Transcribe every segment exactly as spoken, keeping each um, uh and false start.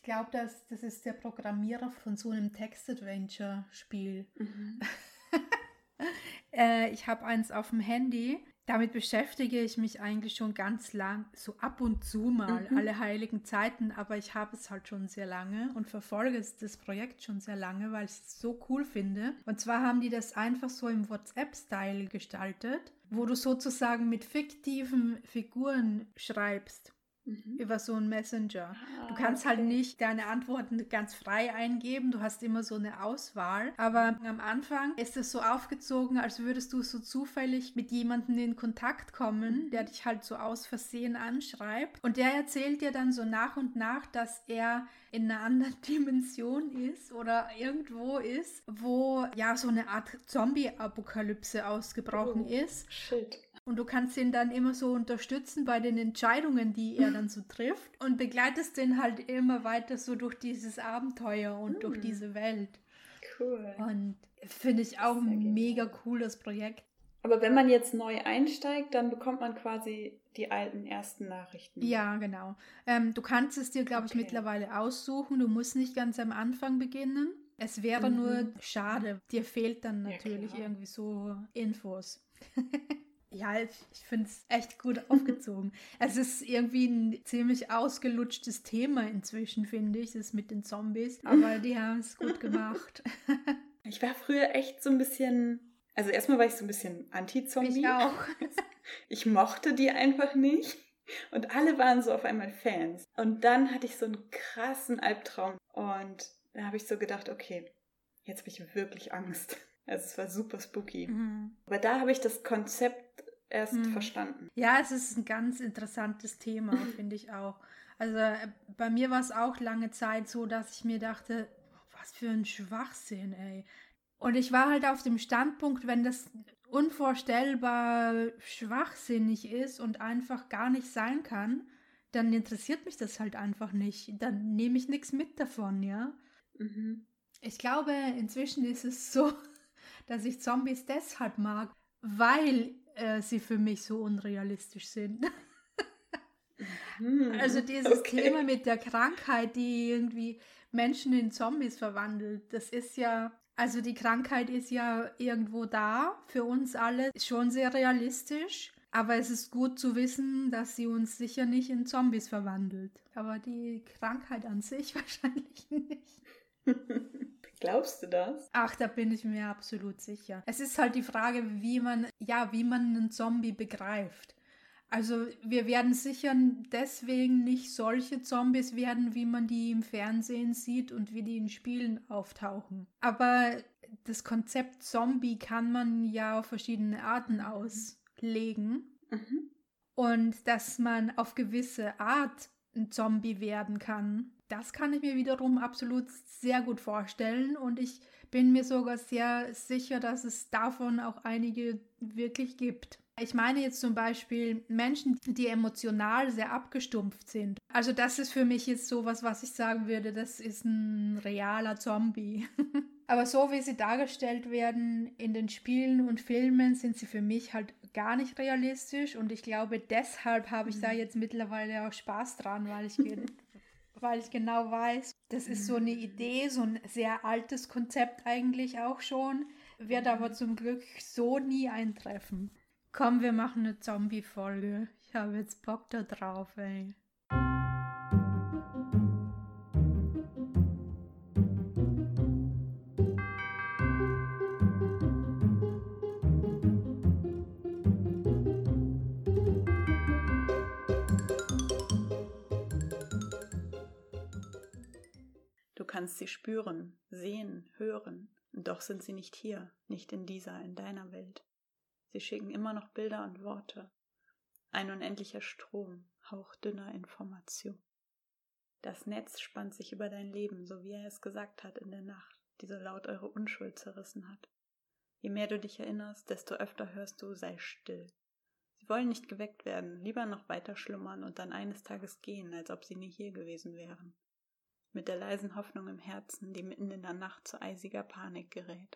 Ich glaube, das, das ist der Programmierer von so einem Text-Adventure-Spiel. Mhm. äh, ich habe eins auf dem Handy. Damit beschäftige ich mich eigentlich schon ganz lang, so ab und zu mal, Mhm. alle heiligen Zeiten, aber ich habe es halt schon sehr lange und verfolge das Projekt schon sehr lange, weil ich es so cool finde. Und zwar haben die das einfach so im WhatsApp-Style gestaltet, wo du sozusagen mit fiktiven Figuren schreibst. Mhm. Über so einen Messenger. Ah, Du kannst okay. halt nicht deine Antworten ganz frei eingeben, du hast immer so eine Auswahl, aber am Anfang ist es so aufgezogen, als würdest du so zufällig mit jemandem in Kontakt kommen, Mhm. der dich halt so aus Versehen anschreibt und der erzählt dir dann so nach und nach, dass er in einer anderen Dimension ist oder irgendwo ist, wo ja so eine Art Zombie-Apokalypse ausgebrochen Oh, ist. shit. Und du kannst ihn dann immer so unterstützen bei den Entscheidungen, die er dann so trifft und begleitest den halt immer weiter so durch dieses Abenteuer und durch Hm, diese Welt. cool. Und finde ich auch Sehr ein mega genial. cooles Projekt. Aber wenn man jetzt neu einsteigt, dann bekommt man quasi die alten ersten Nachrichten. Ja, genau. Ähm, du kannst es dir, glaube ich, Okay. mittlerweile aussuchen. Du musst nicht ganz am Anfang beginnen. Es wäre Mhm. nur schade. Dir fehlt dann Ja, natürlich klar. irgendwie so Infos. Ja, ich, ich finde es echt gut aufgezogen. Es ist irgendwie ein ziemlich ausgelutschtes Thema inzwischen, finde ich, das mit den Zombies. Aber die haben es gut gemacht. Ich war früher echt so ein bisschen, also erstmal war ich so ein bisschen Anti-Zombie. Ich auch. Ich mochte die einfach nicht. Und alle waren so auf einmal Fans. Und dann hatte ich so einen krassen Albtraum. Und da habe ich so gedacht, okay, jetzt habe ich wirklich Angst. Also es war super spooky. Mhm. Aber da habe ich das Konzept erst Mhm. verstanden. Ja, es ist ein ganz interessantes Thema, finde ich auch. Also äh, bei mir war es auch lange Zeit so, dass ich mir dachte, was für ein Schwachsinn, ey. Und ich war halt auf dem Standpunkt, wenn das unvorstellbar schwachsinnig ist und einfach gar nicht sein kann, dann interessiert mich das halt einfach nicht. Dann nehme ich nichts mit davon, ja. Mhm. Ich glaube, inzwischen ist es so, dass ich Zombies deshalb mag, weil äh, sie für mich so unrealistisch sind. Mhm. Also dieses Okay. Thema mit der Krankheit, die irgendwie Menschen in Zombies verwandelt, das ist ja, also die Krankheit ist ja irgendwo da für uns alle, schon sehr realistisch, aber es ist gut zu wissen, dass sie uns sicher nicht in Zombies verwandelt. Aber die Krankheit an sich wahrscheinlich nicht. Glaubst du das? Ach, da bin ich mir absolut sicher. Es ist halt die Frage, wie man, ja, wie man einen Zombie begreift. Also wir werden sicher deswegen nicht solche Zombies werden, wie man die im Fernsehen sieht und wie die in Spielen auftauchen. Aber das Konzept Zombie kann man ja auf verschiedene Arten auslegen. Mhm. Und dass man auf gewisse Art ein Zombie werden kann, das kann ich mir wiederum absolut sehr gut vorstellen. Und ich bin mir sogar sehr sicher, dass es davon auch einige wirklich gibt. Ich meine jetzt zum Beispiel Menschen, die emotional sehr abgestumpft sind. Also das ist für mich jetzt sowas, was ich sagen würde, das ist ein realer Zombie. Aber so wie sie dargestellt werden in den Spielen und Filmen, sind sie für mich halt gar nicht realistisch. Und ich glaube, deshalb habe ich da jetzt mittlerweile auch Spaß dran, weil ich, weil ich genau weiß, das ist so eine Idee, so ein sehr altes Konzept eigentlich auch schon, wird aber zum Glück so nie eintreffen. Komm, wir machen eine Zombie-Folge. Ich habe jetzt Bock da drauf, ey. Du kannst sie spüren, sehen, hören, und doch sind sie nicht hier, nicht in dieser, in deiner Welt. Sie schicken immer noch Bilder und Worte. Ein unendlicher Strom, hauchdünner Information. Das Netz spannt sich über dein Leben, so wie er es gesagt hat in der Nacht, die so laut eure Unschuld zerrissen hat. Je mehr du dich erinnerst, desto öfter hörst du, sei still. Sie wollen nicht geweckt werden, lieber noch weiter schlummern und dann eines Tages gehen, als ob sie nie hier gewesen wären. Mit der leisen Hoffnung im Herzen, die mitten in der Nacht zu eisiger Panik gerät.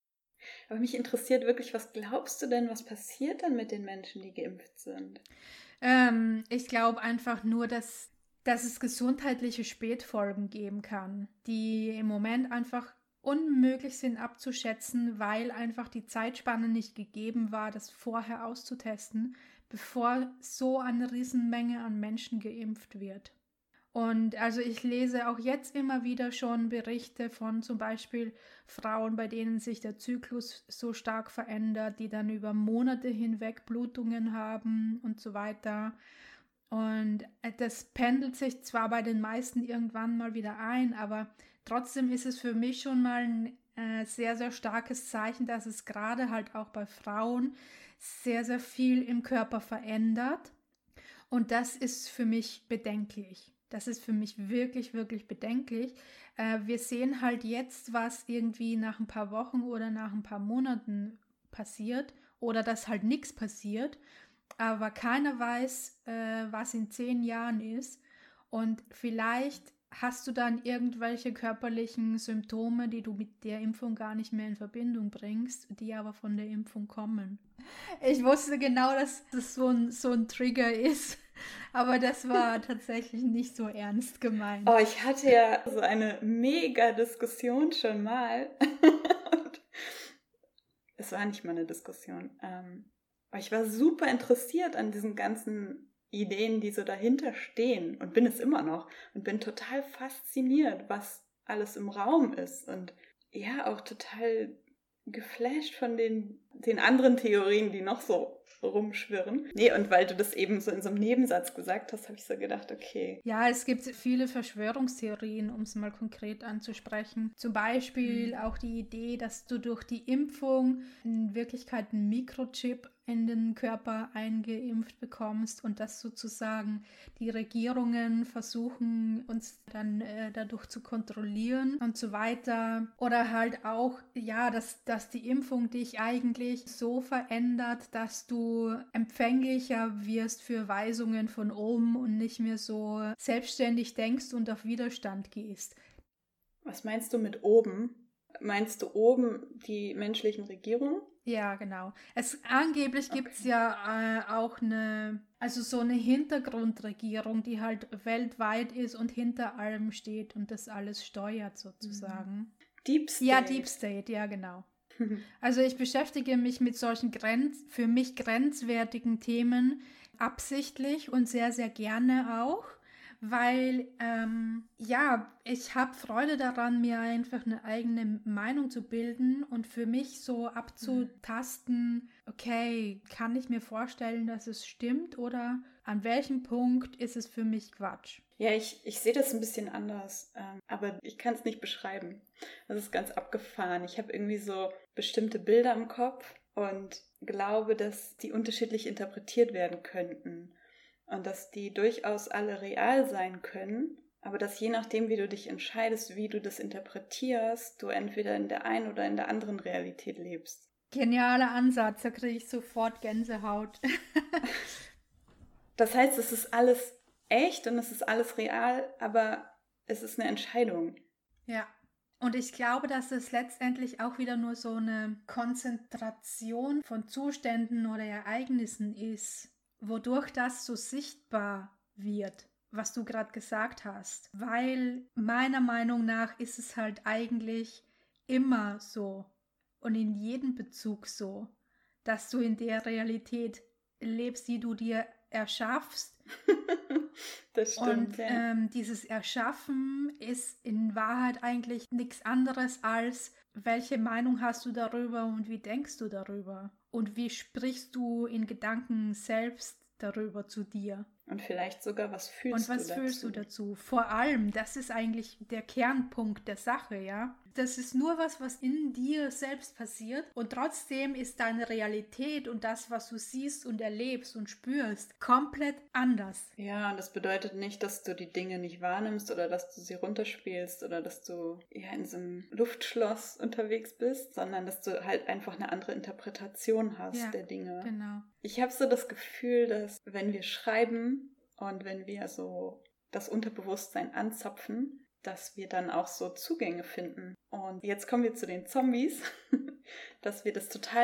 Aber mich interessiert wirklich, was glaubst du denn, was passiert denn mit den Menschen, die geimpft sind? Ähm, ich glaube einfach nur, dass, dass es gesundheitliche Spätfolgen geben kann, die im Moment einfach unmöglich sind abzuschätzen, weil einfach die Zeitspanne nicht gegeben war, das vorher auszutesten, bevor so eine Riesenmenge an Menschen geimpft wird. Und also ich lese auch jetzt immer wieder schon Berichte von zum Beispiel Frauen, bei denen sich der Zyklus so stark verändert, die dann über Monate hinweg Blutungen haben und so weiter. Und das pendelt sich zwar bei den meisten irgendwann mal wieder ein, aber trotzdem ist es für mich schon mal ein äh, sehr, sehr starkes Zeichen, dass es gerade halt auch bei Frauen sehr, sehr viel im Körper verändert. Und das ist für mich bedenklich. Das ist für mich wirklich, wirklich bedenklich. Äh, wir sehen halt jetzt, was irgendwie nach ein paar Wochen oder nach ein paar Monaten passiert oder dass halt nichts passiert. Aber keiner weiß, äh, was in zehn Jahren ist. Und vielleicht hast du dann irgendwelche körperlichen Symptome, die du mit der Impfung gar nicht mehr in Verbindung bringst, die aber von der Impfung kommen. Ich wusste genau, dass das so ein, so ein Trigger ist, aber das war tatsächlich nicht so ernst gemeint. Oh, ich hatte ja so eine mega Diskussion schon mal. Und es war nicht mal eine Diskussion. Ähm, aber ich war super interessiert an diesen ganzen Ideen, die so dahinter stehen und bin es immer noch und bin total fasziniert, was alles im Raum ist und ja, auch total geflasht von den, den anderen Theorien, die noch so rumschwirren. Nee, und weil du das eben so in so einem Nebensatz gesagt hast, habe ich so gedacht, okay. Ja, es gibt viele Verschwörungstheorien, um es mal konkret anzusprechen. Zum Beispiel auch die Idee, dass du durch die Impfung in Wirklichkeit einen Mikrochip in den Körper eingeimpft bekommst und dass sozusagen die Regierungen versuchen, uns dann äh, dadurch zu kontrollieren und so weiter. Oder halt auch, ja, dass, dass die Impfung dich eigentlich so verändert, dass du empfänglicher wirst für Weisungen von oben und nicht mehr so selbstständig denkst und auf Widerstand gehst. Was meinst du mit oben? Meinst du oben die menschlichen Regierungen? Ja, genau. Es angeblich gibt es okay. ja äh, auch eine, also so eine Hintergrundregierung, die halt weltweit ist und hinter allem steht und das alles steuert sozusagen. Deep State. Ja, Deep State, ja, genau. Also ich beschäftige mich mit solchen Grenz, für mich grenzwertigen Themen absichtlich und sehr, sehr gerne auch. Weil, ähm, ja, ich habe Freude daran, mir einfach eine eigene Meinung zu bilden und für mich so abzutasten, okay, kann ich mir vorstellen, dass es stimmt oder an welchem Punkt ist es für mich Quatsch? Ja, ich, ich sehe das ein bisschen anders, ähm, aber ich kann es nicht beschreiben. Das ist ganz abgefahren. Ich habe irgendwie so bestimmte Bilder im Kopf und glaube, dass die unterschiedlich interpretiert werden könnten. Und dass die durchaus alle real sein können, aber dass je nachdem, wie du dich entscheidest, wie du das interpretierst, du entweder in der einen oder in der anderen Realität lebst. Genialer Ansatz, da kriege ich sofort Gänsehaut. Das heißt, es ist alles echt und es ist alles real, aber es ist eine Entscheidung. Ja. Und ich glaube, dass es letztendlich auch wieder nur so eine Konzentration von Zuständen oder Ereignissen ist, wodurch das so sichtbar wird, was du gerade gesagt hast. Weil meiner Meinung nach ist es halt eigentlich immer so und in jedem Bezug so, dass du in der Realität lebst, die du dir erschaffst. Das stimmt, und ja. ähm, dieses Erschaffen ist in Wahrheit eigentlich nichts anderes als, welche Meinung hast du darüber und wie denkst du darüber? Und wie sprichst du in Gedanken selbst darüber zu dir? Und vielleicht sogar, was fühlst und was du dazu? fühlst du dazu? Vor allem, das ist eigentlich der Kernpunkt der Sache, ja. Das ist nur was, was in dir selbst passiert und trotzdem ist deine Realität und das, was du siehst und erlebst und spürst, komplett anders. Ja, und das bedeutet nicht, dass du die Dinge nicht wahrnimmst oder dass du sie runterspielst oder dass du ja in so einem Luftschloss unterwegs bist, sondern dass du halt einfach eine andere Interpretation hast ja, der Dinge. Genau. Ich habe so das Gefühl, dass wenn wir schreiben und wenn wir so das Unterbewusstsein anzapfen, dass wir dann auch so Zugänge finden. Und jetzt kommen wir zu den Zombies, dass wir das total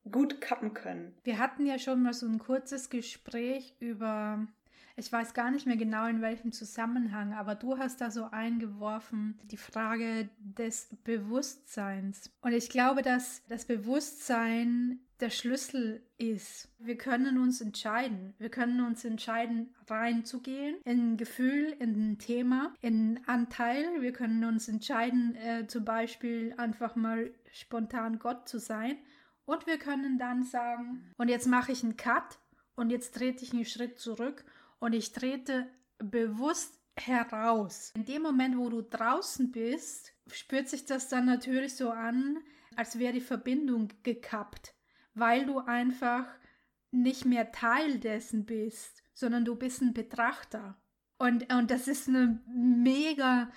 gut kappen können. Wir hatten ja schon mal so ein kurzes Gespräch über, ich weiß gar nicht mehr genau in welchem Zusammenhang, aber du hast da so eingeworfen, die Frage des Bewusstseins. Und ich glaube, dass das Bewusstsein der Schlüssel ist. Wir können uns entscheiden. Wir können uns entscheiden, reinzugehen in ein Gefühl, in ein Thema, in einen Anteil. Wir können uns entscheiden, äh, zum Beispiel einfach mal spontan Gott zu sein. Und wir können dann sagen, und jetzt mache ich einen Cut und jetzt trete ich einen Schritt zurück und ich trete bewusst heraus. In dem Moment, wo du draußen bist, spürt sich das dann natürlich so an, als wäre die Verbindung gekappt, weil du einfach nicht mehr Teil dessen bist, sondern du bist ein Betrachter. Und, und das ist eine mega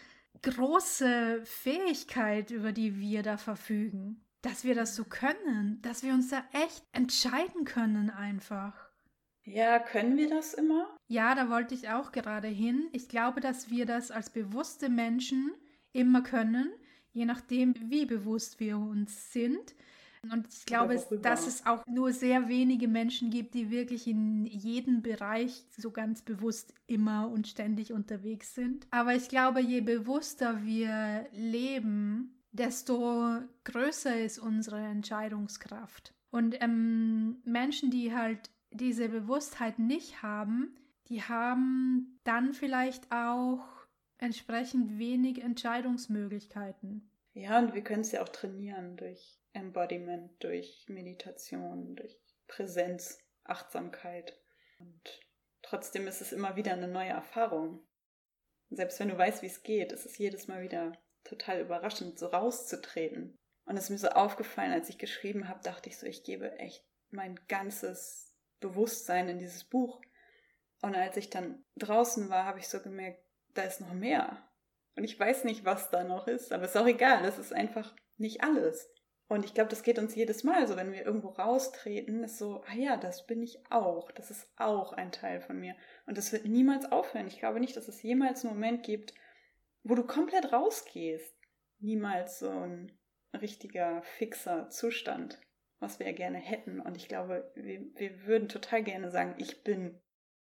große Fähigkeit, über die wir da verfügen. Dass wir das so können, dass wir uns da echt entscheiden können einfach. Ja, können wir das immer? Ja, da wollte ich auch gerade hin. Ich glaube, dass wir das als bewusste Menschen immer können, je nachdem, wie bewusst wir uns sind. Und ich glaube, dass es auch nur sehr wenige Menschen gibt, die wirklich in jedem Bereich so ganz bewusst immer und ständig unterwegs sind. Aber ich glaube, je bewusster wir leben, desto größer ist unsere Entscheidungskraft. Und ähm, Menschen, die halt diese Bewusstheit nicht haben, die haben dann vielleicht auch entsprechend wenig Entscheidungsmöglichkeiten. Ja, und wir können es ja auch trainieren durch Embodiment, durch Meditation, durch Präsenz, Achtsamkeit. Und trotzdem ist es immer wieder eine neue Erfahrung. Selbst wenn du weißt, wie es geht, ist es jedes Mal wieder total überraschend, so rauszutreten. Und es ist mir so aufgefallen, als ich geschrieben habe, dachte ich so, ich gebe echt mein ganzes Bewusstsein in dieses Buch. Und als ich dann draußen war, habe ich so gemerkt, da ist noch mehr. Und ich weiß nicht, was da noch ist, aber ist auch egal, das ist einfach nicht alles. Und ich glaube, das geht uns jedes Mal so, wenn wir irgendwo raustreten, ist so, ah ja, das bin ich auch, das ist auch ein Teil von mir. Und das wird niemals aufhören. Ich glaube nicht, dass es jemals einen Moment gibt, wo du komplett rausgehst. Niemals so ein richtiger, fixer Zustand, was wir ja gerne hätten. Und ich glaube, wir, wir würden total gerne sagen, ich bin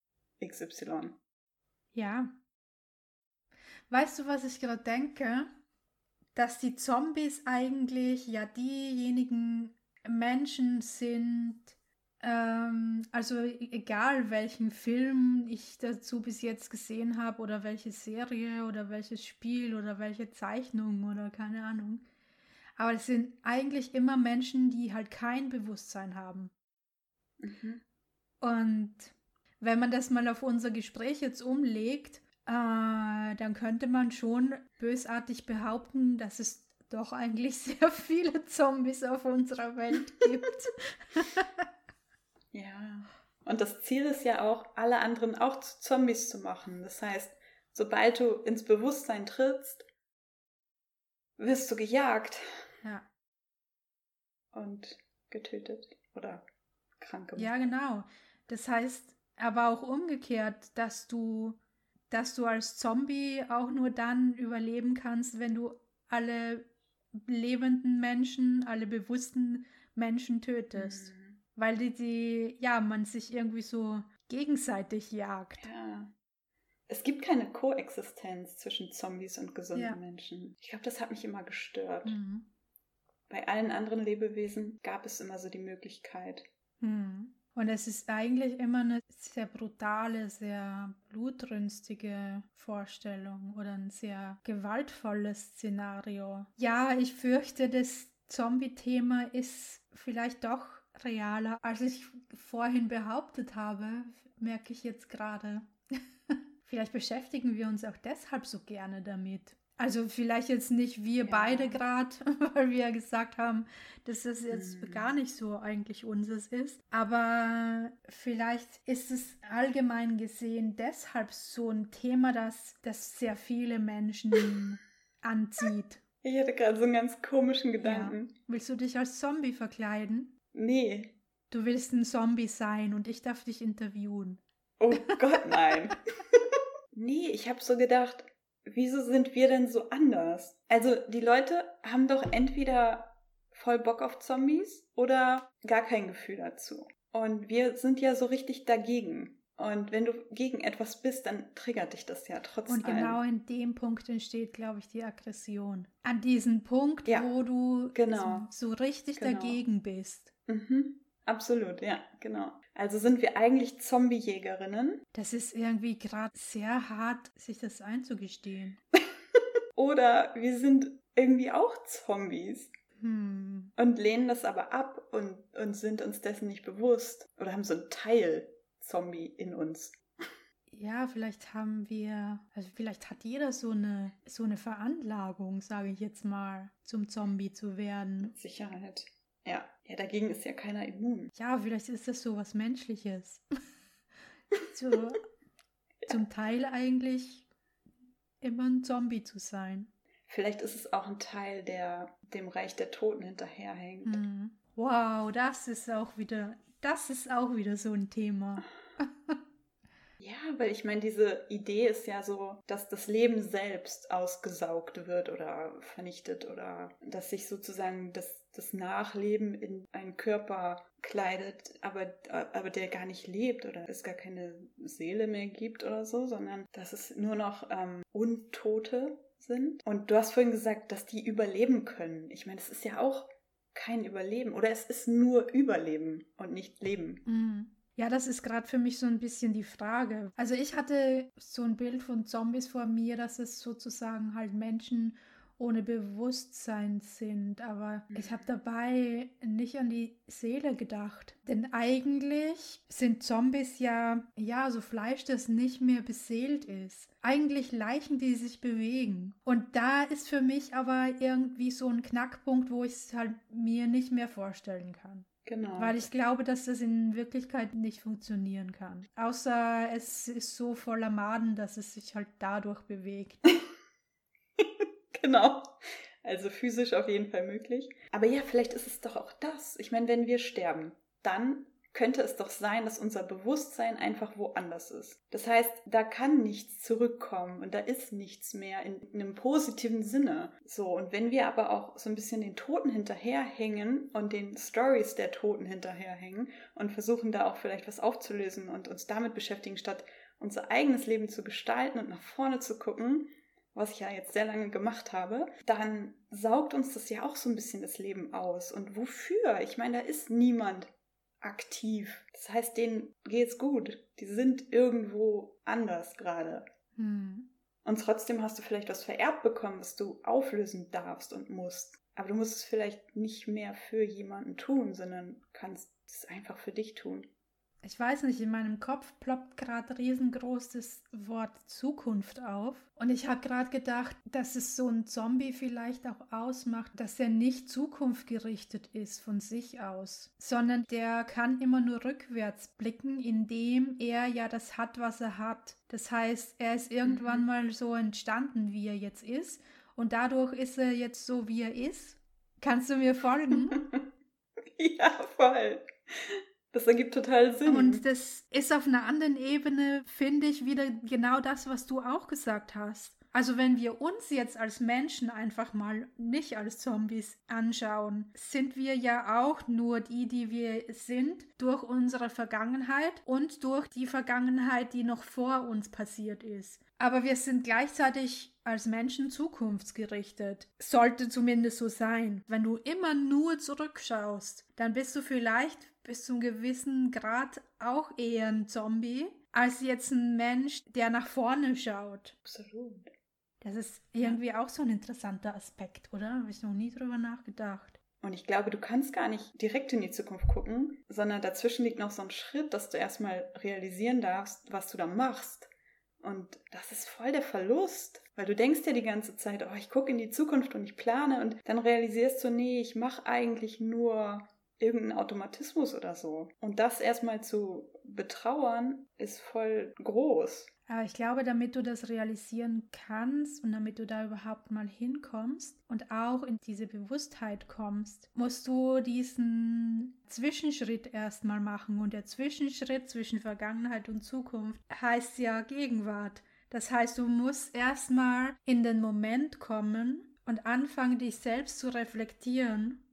X Y. Ja. Weißt du, was ich gerade denke? Dass die Zombies eigentlich ja diejenigen Menschen sind, ähm, also egal welchen Film ich dazu bis jetzt gesehen habe oder welche Serie oder welches Spiel oder welche Zeichnung oder keine Ahnung, aber es sind eigentlich immer Menschen, die halt kein Bewusstsein haben. Mhm. Und wenn man das mal auf unser Gespräch jetzt umlegt, äh, dann könnte man schon bösartig behaupten, dass es doch eigentlich sehr viele Zombies auf unserer Welt gibt. Ja, und das Ziel ist ja auch, alle anderen auch zu Zombies zu machen. Das heißt, sobald du ins Bewusstsein trittst, wirst du gejagt. Ja. Und getötet oder krank gemacht. Ja, genau. Das heißt aber auch umgekehrt, dass du, dass du als Zombie auch nur dann überleben kannst, wenn du alle lebenden Menschen, alle bewussten Menschen tötest. Mhm. Weil die, die, ja, man sich irgendwie so gegenseitig jagt. Ja. Es gibt keine Koexistenz zwischen Zombies und gesunden ja. Menschen. Ich glaube, das hat mich immer gestört. Mhm. Bei allen anderen Lebewesen gab es immer so die Möglichkeit. Mhm. Und es ist eigentlich immer eine sehr brutale, sehr blutrünstige Vorstellung oder ein sehr gewaltvolles Szenario. Ja, ich fürchte, das Zombie-Thema ist vielleicht doch realer, als ich vorhin behauptet habe, merke ich jetzt gerade. Vielleicht beschäftigen wir uns auch deshalb so gerne damit. Also vielleicht jetzt nicht wir ja. beide gerade, weil wir ja gesagt haben, dass das jetzt hm. gar nicht so eigentlich unseres ist. Aber vielleicht ist es allgemein gesehen deshalb so ein Thema, das, das sehr viele Menschen anzieht. Ich hatte gerade so einen ganz komischen Gedanken. Ja. Willst du dich als Zombie verkleiden? Nee. Du willst ein Zombie sein und ich darf dich interviewen. Oh Gott, nein. Nee, ich habe so gedacht, wieso sind wir denn so anders? Also die Leute haben doch entweder voll Bock auf Zombies oder gar kein Gefühl dazu. Und wir sind ja so richtig dagegen. Und wenn du gegen etwas bist, dann triggert dich das ja trotzdem. Und genau in dem Punkt entsteht, glaube ich, die Aggression. An diesem Punkt, ja, wo du genau. so, so richtig genau. dagegen bist. Mhm. Absolut, ja, genau. Also sind wir eigentlich Zombie-Jägerinnen. Das ist irgendwie gerade sehr hart, sich das einzugestehen. Oder wir sind irgendwie auch Zombies. Hm. Und lehnen das aber ab und, und sind uns dessen nicht bewusst. Oder haben so einen Teil Zombie in uns. Ja, vielleicht haben wir, also vielleicht hat jeder so eine, so eine Veranlagung, sage ich jetzt mal, zum Zombie zu werden. Mit Sicherheit. Ja, ja, dagegen ist ja keiner immun. Ja, vielleicht ist das so was Menschliches. so, ja. Zum Teil eigentlich immer ein Zombie zu sein. Vielleicht ist es auch ein Teil, der dem Reich der Toten hinterherhängt. Mhm. Wow, das ist auch wieder, das ist auch wieder so ein Thema. Ja, weil ich meine, diese Idee ist ja so, dass das Leben selbst ausgesaugt wird oder vernichtet oder dass sich sozusagen das, das Nachleben in einen Körper kleidet, aber, aber der gar nicht lebt oder es gar keine Seele mehr gibt oder so, sondern dass es nur noch ähm, Untote sind. Und du hast vorhin gesagt, dass die überleben können. Ich meine, es ist ja auch kein Überleben oder es ist nur Überleben und nicht Leben. Mhm. Ja, das ist gerade für mich so ein bisschen die Frage. Also ich hatte so ein Bild von Zombies vor mir, dass es sozusagen halt Menschen ohne Bewusstsein sind, aber ich habe dabei nicht an die Seele gedacht. Denn eigentlich sind Zombies ja, ja, so Fleisch, das nicht mehr beseelt ist. Eigentlich Leichen, die sich bewegen. Und da ist für mich aber irgendwie so ein Knackpunkt, wo ich es halt mir nicht mehr vorstellen kann. Genau. Weil ich glaube, dass das in Wirklichkeit nicht funktionieren kann. Außer es ist so voller Maden, dass es sich halt dadurch bewegt. Genau. Also physisch auf jeden Fall möglich. Aber ja, vielleicht ist es doch auch das. Ich meine, wenn wir sterben, dann könnte es doch sein, dass unser Bewusstsein einfach woanders ist. Das heißt, da kann nichts zurückkommen und da ist nichts mehr in, in einem positiven Sinne. So, und wenn wir aber auch so ein bisschen den Toten hinterherhängen und den Stories der Toten hinterherhängen und versuchen da auch vielleicht was aufzulösen und uns damit beschäftigen, statt unser eigenes Leben zu gestalten und nach vorne zu gucken, was ich ja jetzt sehr lange gemacht habe, dann saugt uns das ja auch so ein bisschen das Leben aus. Und wofür? Ich meine, da ist niemand aktiv. Das heißt, denen geht's gut. Die sind irgendwo anders gerade. Hm. Und trotzdem hast du vielleicht was vererbt bekommen, was du auflösen darfst und musst. Aber du musst es vielleicht nicht mehr für jemanden tun, sondern kannst es einfach für dich tun. Ich weiß nicht, in meinem Kopf ploppt gerade riesengroß das Wort Zukunft auf. Und ich habe gerade gedacht, dass es so ein Zombie vielleicht auch ausmacht, dass er nicht zukunftsgerichtet ist von sich aus, sondern der kann immer nur rückwärts blicken, indem er ja das hat, was er hat. Das heißt, er ist irgendwann Mhm. mal so entstanden, wie er jetzt ist. Und dadurch ist er jetzt so, wie er ist. Kannst du mir folgen? Ja, voll. Das ergibt total Sinn. Und das ist auf einer anderen Ebene, finde ich, wieder genau das, was du auch gesagt hast. Also wenn wir uns jetzt als Menschen einfach mal nicht als Zombies anschauen, sind wir ja auch nur die, die wir sind, durch unsere Vergangenheit und durch die Vergangenheit, die noch vor uns passiert ist. Aber wir sind gleichzeitig als Menschen zukunftsgerichtet. Sollte zumindest so sein. Wenn du immer nur zurückschaust, dann bist du vielleicht bis zu einem gewissen Grad auch eher ein Zombie, als jetzt ein Mensch, der nach vorne schaut. Absolut. Das ist irgendwie auch so ein interessanter Aspekt, oder? Habe ich noch nie drüber nachgedacht. Und ich glaube, du kannst gar nicht direkt in die Zukunft gucken, sondern dazwischen liegt noch so ein Schritt, dass du erstmal realisieren darfst, was du da machst. Und das ist voll der Verlust, weil du denkst ja die ganze Zeit, oh, ich gucke in die Zukunft und ich plane und dann realisierst du, nee, ich mache eigentlich nur irgendeinen Automatismus oder so. Und das erstmal zu betrauern, ist voll groß. Aber ich glaube, damit du das realisieren kannst und damit du da überhaupt mal hinkommst und auch in diese Bewusstheit kommst, musst du diesen Zwischenschritt erstmal machen. Und der Zwischenschritt zwischen Vergangenheit und Zukunft heißt ja Gegenwart. Das heißt, du musst erstmal in den Moment kommen und anfangen, dich selbst zu reflektieren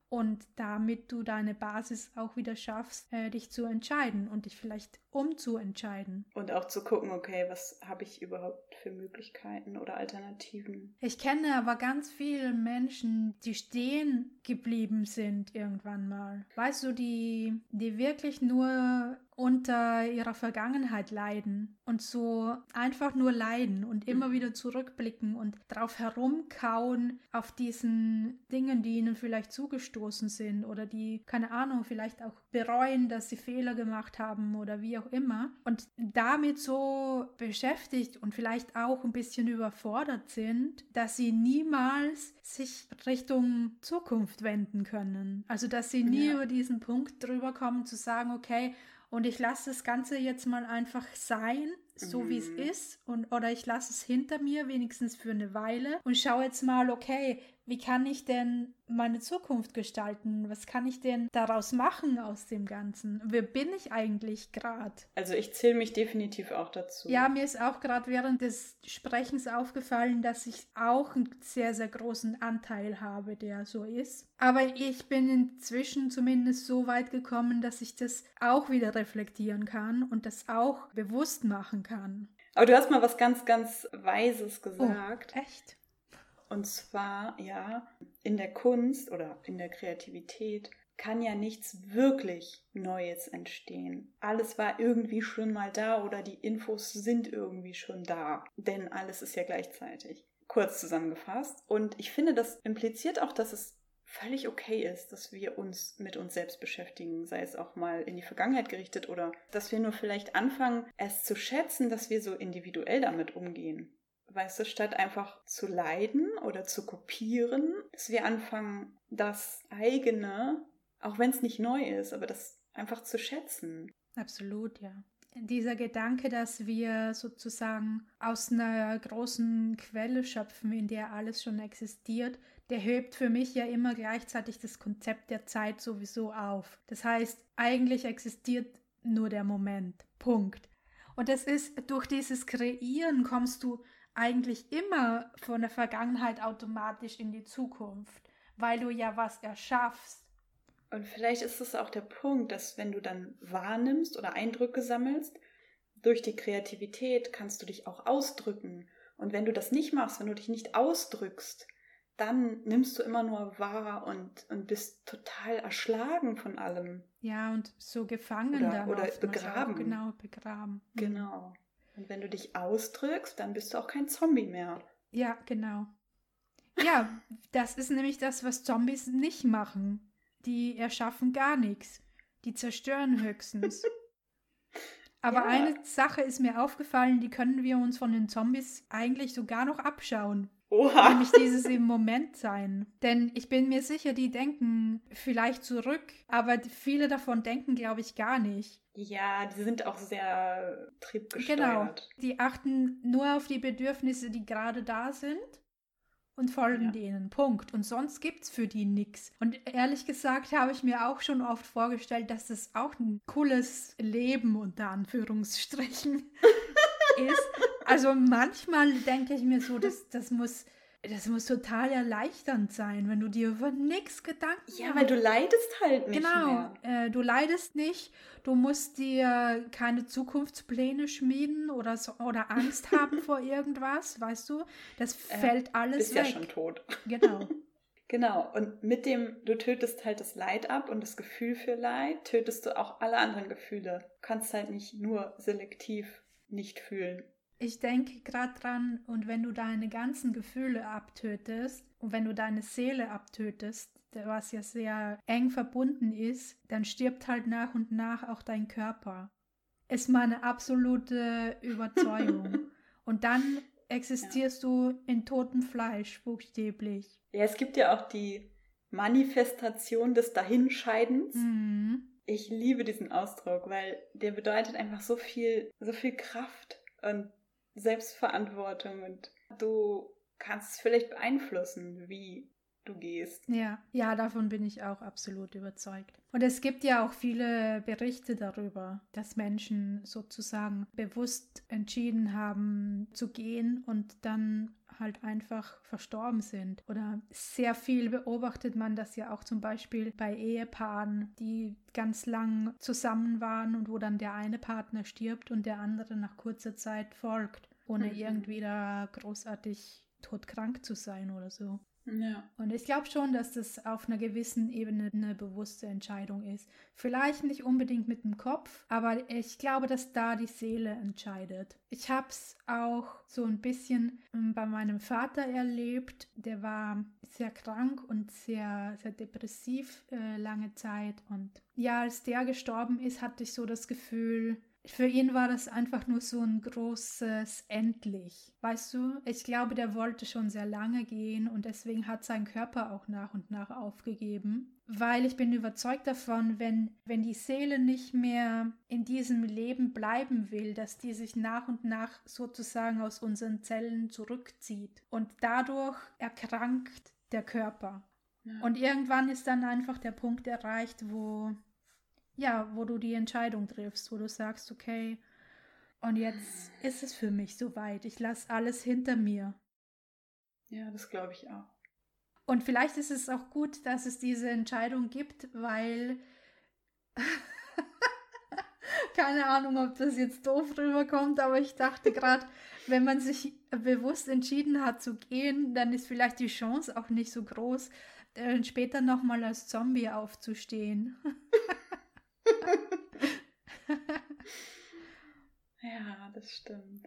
und damit du deine Basis auch wieder schaffst, äh, dich zu entscheiden und dich vielleicht umzuentscheiden. Und auch zu gucken, okay, was habe ich überhaupt für Möglichkeiten oder Alternativen? Ich kenne aber ganz viele Menschen, die stehen geblieben sind irgendwann mal. Weißt du, die, die wirklich nur unter ihrer Vergangenheit leiden und so einfach nur leiden und immer wieder zurückblicken und drauf herumkauen auf diesen Dingen, die ihnen vielleicht zugestoßen sind oder die, keine Ahnung, vielleicht auch bereuen, dass sie Fehler gemacht haben oder wie auch immer und damit so beschäftigt und vielleicht auch ein bisschen überfordert sind, dass sie niemals sich Richtung Zukunft wenden können. Also, dass sie nie Ja. über diesen Punkt drüber kommen, zu sagen, okay, und ich lasse das Ganze jetzt mal einfach sein, so Mhm. wie es ist, und, oder ich lasse es hinter mir, wenigstens für eine Weile, und schaue jetzt mal, okay, wie kann ich denn meine Zukunft gestalten? Was kann ich denn daraus machen aus dem Ganzen? Wer bin ich eigentlich gerade? Also ich zähle mich definitiv auch dazu. Ja, mir ist auch gerade während des Sprechens aufgefallen, dass ich auch einen sehr, sehr großen Anteil habe, der so ist. Aber ich bin inzwischen zumindest so weit gekommen, dass ich das auch wieder reflektieren kann und das auch bewusst machen kann. Aber du hast mal was ganz, ganz Weises gesagt. Oh, echt? Und zwar, ja, in der Kunst oder in der Kreativität kann ja nichts wirklich Neues entstehen. Alles war irgendwie schon mal da oder die Infos sind irgendwie schon da. Denn alles ist ja gleichzeitig. Kurz zusammengefasst. Und ich finde, das impliziert auch, dass es völlig okay ist, dass wir uns mit uns selbst beschäftigen, sei es auch mal in die Vergangenheit gerichtet oder dass wir nur vielleicht anfangen, es zu schätzen, dass wir so individuell damit umgehen. Weißt du, statt einfach zu leiden oder zu kopieren, dass wir anfangen, das eigene, auch wenn es nicht neu ist, aber das einfach zu schätzen. Absolut, ja. Dieser Gedanke, dass wir sozusagen aus einer großen Quelle schöpfen, in der alles schon existiert, der hebt für mich ja immer gleichzeitig das Konzept der Zeit sowieso auf. Das heißt, eigentlich existiert nur der Moment. Punkt. Und das ist, durch dieses Kreieren kommst du eigentlich immer von der Vergangenheit automatisch in die Zukunft, weil du ja was erschaffst. Und vielleicht ist es auch der Punkt, dass wenn du dann wahrnimmst oder Eindrücke sammelst, durch die Kreativität kannst du dich auch ausdrücken. Und wenn du das nicht machst, wenn du dich nicht ausdrückst, dann nimmst du immer nur wahr und, und bist total erschlagen von allem. Ja, und so gefangen oder, dann oder oftmals begraben. Auch. Genau, begraben. Genau. Und wenn du dich ausdrückst, dann bist du auch kein Zombie mehr. Ja, genau. Ja, das ist nämlich das, was Zombies nicht machen. Die erschaffen gar nichts. Die zerstören höchstens. Aber Ja. eine Sache ist mir aufgefallen, die können wir uns von den Zombies eigentlich sogar noch abschauen. Oha. Nämlich dieses im Moment sein. Denn ich bin mir sicher, die denken vielleicht zurück, aber viele davon denken, glaube ich, gar nicht. Ja, die sind auch sehr triebgesteuert. Genau. Die achten nur auf die Bedürfnisse, die gerade da sind und folgen Ja. denen. Punkt. Und sonst gibt es für die nichts. Und ehrlich gesagt habe ich mir auch schon oft vorgestellt, dass das auch ein cooles Leben unter Anführungsstrichen ist. Also manchmal denke ich mir so, das, das muss... Das muss total erleichternd sein, wenn du dir über nichts Gedanken machst. Ja, weil du leidest halt nicht Genau, mehr. äh, du leidest nicht, du musst dir keine Zukunftspläne schmieden oder, so, oder Angst haben vor irgendwas, weißt du? Das fällt alles bist weg. ja schon tot. Genau. Genau, und mit dem, du tötest halt das Leid ab und das Gefühl für Leid, tötest du auch alle anderen Gefühle. Du kannst halt nicht nur selektiv nicht fühlen. Ich denke gerade dran, und wenn du deine ganzen Gefühle abtötest und wenn du deine Seele abtötest, was ja sehr eng verbunden ist, dann stirbt halt nach und nach auch dein Körper. Ist meine absolute Überzeugung. Und dann existierst ja. du in totem Fleisch, buchstäblich. Ja, es gibt ja auch die Manifestation des Dahinscheidens. Mhm. Ich liebe diesen Ausdruck, weil der bedeutet einfach so viel, so viel Kraft und Selbstverantwortung und du kannst es vielleicht beeinflussen, wie du gehst. Ja, ja, davon bin ich auch absolut überzeugt. Und es gibt ja auch viele Berichte darüber, dass Menschen sozusagen bewusst entschieden haben zu gehen und dann halt einfach verstorben sind. Oder sehr viel beobachtet man das ja auch zum Beispiel bei Ehepaaren, die ganz lang zusammen waren und wo dann der eine Partner stirbt und der andere nach kurzer Zeit folgt, ohne Mhm. irgendwie da großartig todkrank zu sein oder so. Ja. Und ich glaube schon, dass das auf einer gewissen Ebene eine bewusste Entscheidung ist. Vielleicht nicht unbedingt mit dem Kopf, aber ich glaube, dass da die Seele entscheidet. Ich habe es auch so ein bisschen ähm, bei meinem Vater erlebt. Der war sehr krank und sehr, sehr depressiv äh, lange Zeit. Und ja, als der gestorben ist, hatte ich so das Gefühl, für ihn war das einfach nur so ein großes Endlich. Weißt du, ich glaube, der wollte schon sehr lange gehen und deswegen hat sein Körper auch nach und nach aufgegeben. Weil ich bin überzeugt davon, wenn, wenn die Seele nicht mehr in diesem Leben bleiben will, dass die sich nach und nach sozusagen aus unseren Zellen zurückzieht. Und dadurch erkrankt der Körper. Ja. Und irgendwann ist dann einfach der Punkt erreicht, wo... Ja, wo du die Entscheidung triffst, wo du sagst, okay, und jetzt ist es für mich soweit. Ich lasse alles hinter mir. Ja, das glaube ich auch. Und vielleicht ist es auch gut, dass es diese Entscheidung gibt, weil keine Ahnung, ob das jetzt doof rüberkommt, aber ich dachte gerade, wenn man sich bewusst entschieden hat zu gehen, dann ist vielleicht die Chance auch nicht so groß, äh, später nochmal als Zombie aufzustehen. Ja, das stimmt.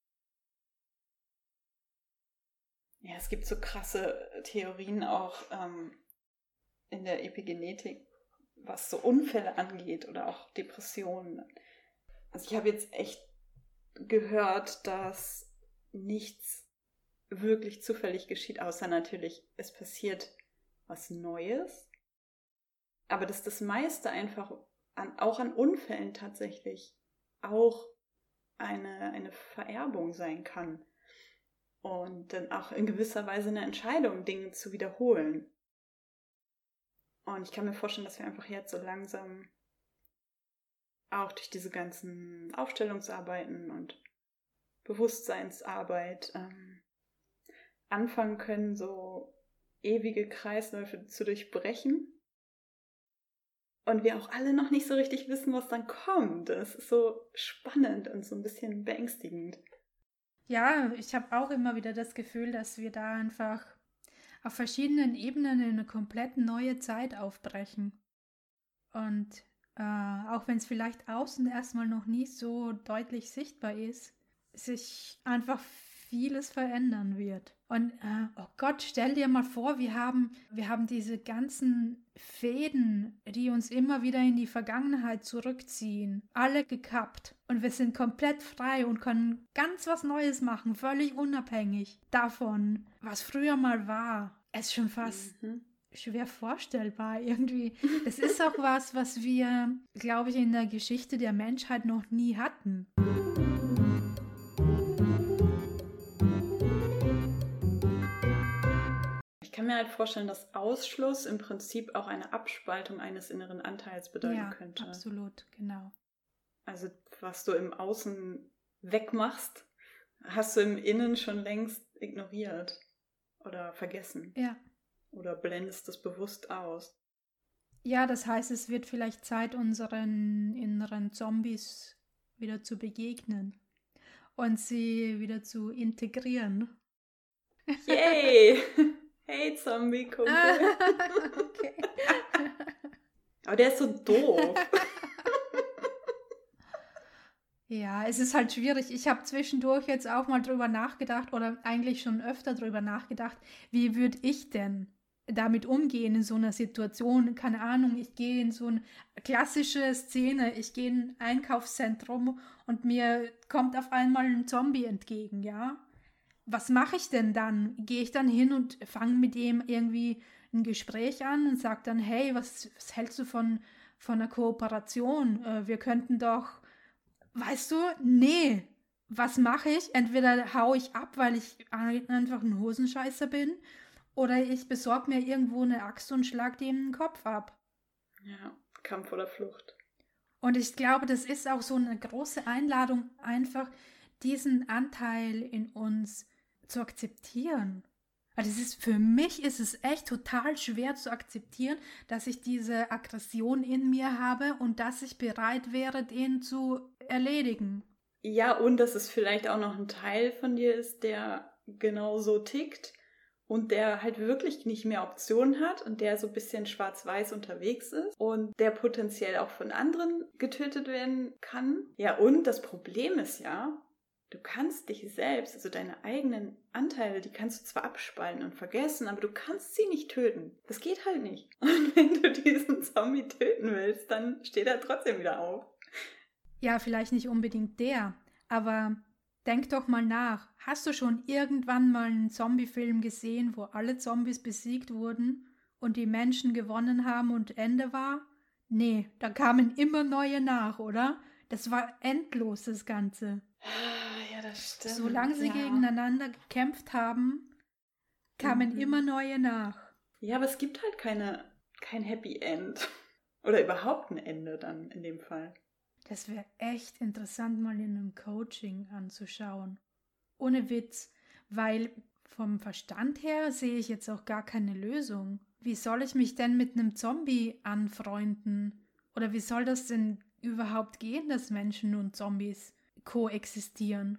Ja, es gibt so krasse Theorien auch ähm, in der Epigenetik, was so Unfälle angeht oder auch Depressionen. Also ich habe jetzt echt gehört, dass nichts wirklich zufällig geschieht, außer natürlich, es passiert was Neues. Aber dass das meiste einfach an, auch an Unfällen tatsächlich auch eine, eine Vererbung sein kann. Und dann auch in gewisser Weise eine Entscheidung, Dinge zu wiederholen. Und ich kann mir vorstellen, dass wir einfach jetzt so langsam auch durch diese ganzen Aufstellungsarbeiten und Bewusstseinsarbeit ähm, anfangen können, so ewige Kreisläufe zu durchbrechen. Und wir auch alle noch nicht so richtig wissen, was dann kommt. Das ist so spannend und so ein bisschen beängstigend. Ja, ich habe auch immer wieder das Gefühl, dass wir da einfach auf verschiedenen Ebenen in eine komplett neue Zeit aufbrechen. Und äh, auch wenn es vielleicht außen erstmal noch nie so deutlich sichtbar ist, sich einfach vieles verändern wird. Und äh, oh Gott, stell dir mal vor, wir haben, wir haben diese ganzen Fäden, die uns immer wieder in die Vergangenheit zurückziehen, alle gekappt. Und wir sind komplett frei und können ganz was Neues machen, völlig unabhängig davon, was früher mal war. Es ist schon fast mhm. schwer vorstellbar irgendwie. Es ist auch was, was wir, glaube ich, in der Geschichte der Menschheit noch nie hatten. Ich kann mir halt vorstellen, dass Ausschluss im Prinzip auch eine Abspaltung eines inneren Anteils bedeuten ja, könnte. Ja, absolut, genau. Also was du im Außen wegmachst, hast du im Innen schon längst ignoriert oder vergessen. Ja. Oder blendest das bewusst aus. Ja, das heißt, es wird vielleicht Zeit, unseren inneren Zombies wieder zu begegnen und sie wieder zu integrieren. Yay! Hey Zombie-Kumpel. Okay. Aber der ist so doof. Ja, es ist halt schwierig. Ich habe zwischendurch jetzt auch mal drüber nachgedacht oder eigentlich schon öfter drüber nachgedacht, wie würde ich denn damit umgehen in so einer Situation? Keine Ahnung, ich gehe in so eine klassische Szene, ich gehe in ein Einkaufszentrum und mir kommt auf einmal ein Zombie entgegen, ja? Was mache ich denn dann? Gehe ich dann hin und fange mit dem irgendwie ein Gespräch an und sage dann, hey, was, was hältst du von, von einer Kooperation? Äh, wir könnten doch, weißt du, nee, was mache ich? Entweder hau ich ab, weil ich einfach ein Hosenscheißer bin, Oder ich besorge mir irgendwo eine Axt und schlag dem den Kopf ab. Ja, Kampf oder Flucht. Und ich glaube, das ist auch so eine große Einladung, einfach diesen Anteil in uns zu akzeptieren. Also es ist, für mich ist es echt total schwer zu akzeptieren, dass ich diese Aggression in mir habe und dass ich bereit wäre, den zu erledigen. Ja, und dass es vielleicht auch noch ein Teil von dir ist, der genau so tickt und der halt wirklich nicht mehr Optionen hat und der so ein bisschen schwarz-weiß unterwegs ist und der potenziell auch von anderen getötet werden kann. Ja, und das Problem ist ja, du kannst dich selbst, also deine eigenen Anteile, die kannst du zwar abspalten und vergessen, aber du kannst sie nicht töten. Das geht halt nicht. Und wenn du diesen Zombie töten willst, dann steht er trotzdem wieder auf. Ja, vielleicht nicht unbedingt der, aber denk doch mal nach. Hast du schon irgendwann mal einen Zombie-Film gesehen, wo alle Zombies besiegt wurden und die Menschen gewonnen haben und Ende war? Nee, da kamen immer neue nach, oder? Das war endlos, das Ganze. Ja, das stimmt. Solange sie ja. gegeneinander gekämpft haben, kamen Mhm. immer neue nach. Ja, aber es gibt halt keine, kein Happy End. Oder überhaupt ein Ende dann in dem Fall. Das wäre echt interessant, mal in einem Coaching anzuschauen. Ohne Witz, weil vom Verstand her sehe ich jetzt auch gar keine Lösung. Wie soll ich mich denn mit einem Zombie anfreunden? Oder wie soll das denn überhaupt gehen, dass Menschen und Zombies koexistieren?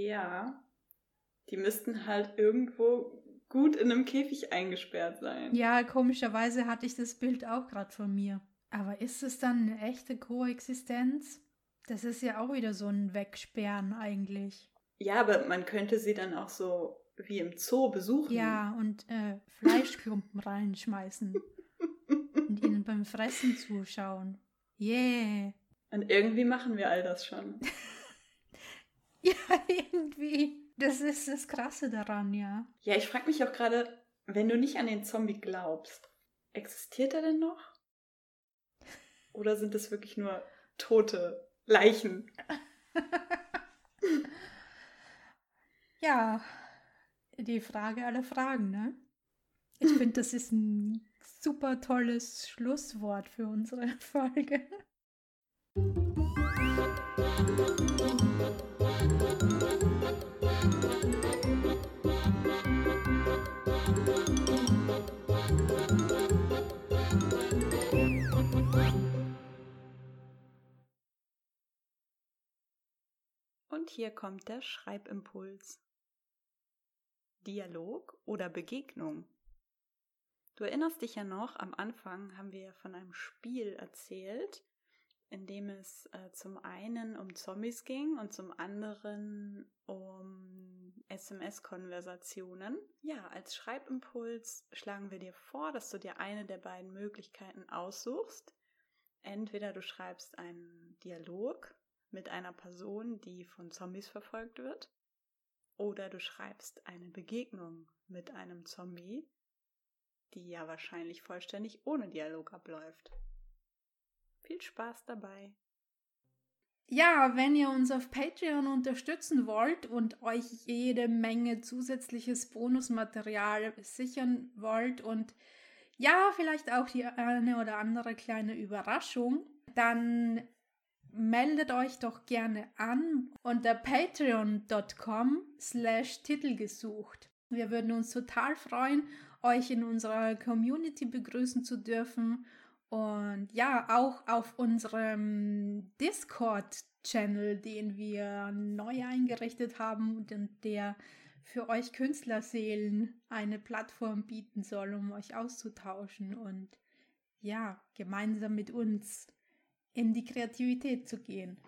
Ja, die müssten halt irgendwo gut in einem Käfig eingesperrt sein. Ja, komischerweise hatte ich das Bild auch gerade von mir. Aber ist es dann eine echte Koexistenz? Das ist ja auch wieder so ein Wegsperren eigentlich. Ja, aber man könnte sie dann auch so wie im Zoo besuchen. Ja, und äh, Fleischklumpen reinschmeißen und ihnen beim Fressen zuschauen. Yeah. Und irgendwie machen wir all das schon. Ja, irgendwie. Das ist das Krasse daran, ja. Ja, ich frage mich auch gerade, wenn du nicht an den Zombie glaubst, existiert er denn noch? Oder sind es wirklich nur tote Leichen? Ja, die Frage aller Fragen, ne? Ich finde, das ist ein super tolles Schlusswort für unsere Folge. Und hier kommt der Schreibimpuls. Dialog oder Begegnung. Du erinnerst dich ja noch, am Anfang haben wir von einem Spiel erzählt, in dem es äh, zum einen um Zombies ging und zum anderen um S M S-Konversationen. Ja, als Schreibimpuls schlagen wir dir vor, dass du dir eine der beiden Möglichkeiten aussuchst. Entweder du schreibst einen Dialog mit einer Person, die von Zombies verfolgt wird, oder du schreibst eine Begegnung mit einem Zombie, die ja wahrscheinlich vollständig ohne Dialog abläuft. Viel Spaß dabei! Ja, wenn ihr uns auf Patreon unterstützen wollt und euch jede Menge zusätzliches Bonusmaterial sichern wollt und ja, vielleicht auch die eine oder andere kleine Überraschung, dann meldet euch doch gerne an unter patreon.com slash titelgesucht. Wir würden uns total freuen, euch in unserer Community begrüßen zu dürfen und ja, auch auf unserem Discord-Channel, den wir neu eingerichtet haben und der für euch Künstlerseelen eine Plattform bieten soll, um euch auszutauschen und ja, gemeinsam mit uns in die Kreativität zu gehen.